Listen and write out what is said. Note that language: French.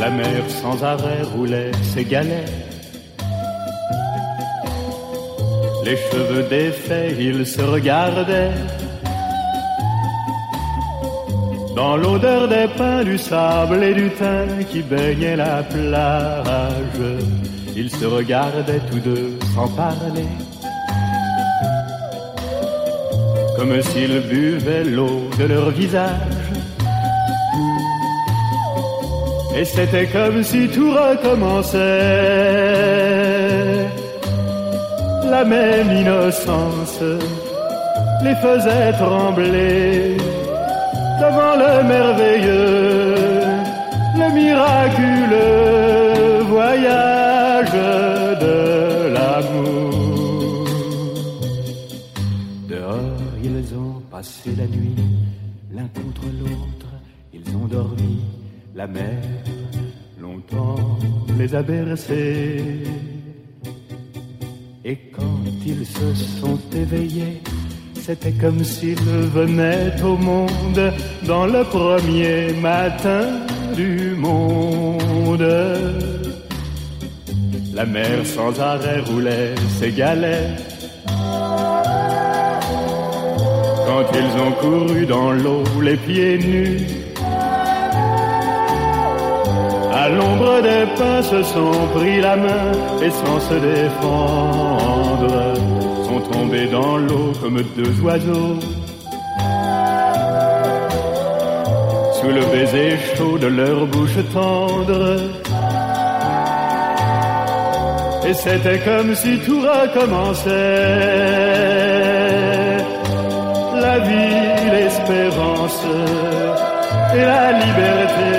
La mer sans arrêt roulait ses galets. Les cheveux défaits, ils se regardaient. Dans l'odeur des pins, du sable et du thym qui baignait la plage, ils se regardaient tous deux sans parler, comme s'ils buvaient l'eau de leur visage. Et c'était comme si tout recommençait. La même innocence les faisait trembler devant le merveilleux, le miraculeux voyage de l'amour. Dehors, ils ont passé la nuit, l'un contre l'autre, ils ont dormi. La mer, longtemps, les a bercés. Et quand ils se sont éveillés, c'était comme s'ils venaient au monde dans le premier matin du monde. La mer sans arrêt roulait ses galets. Quand ils ont couru dans l'eau les pieds nus, à l'ombre des pins se sont pris la main et sans se défendre sont tombés dans l'eau comme deux oiseaux. Sous le baiser chaud de leur bouche tendre. Et c'était comme si tout recommençait. La vie, l'espérance et la liberté.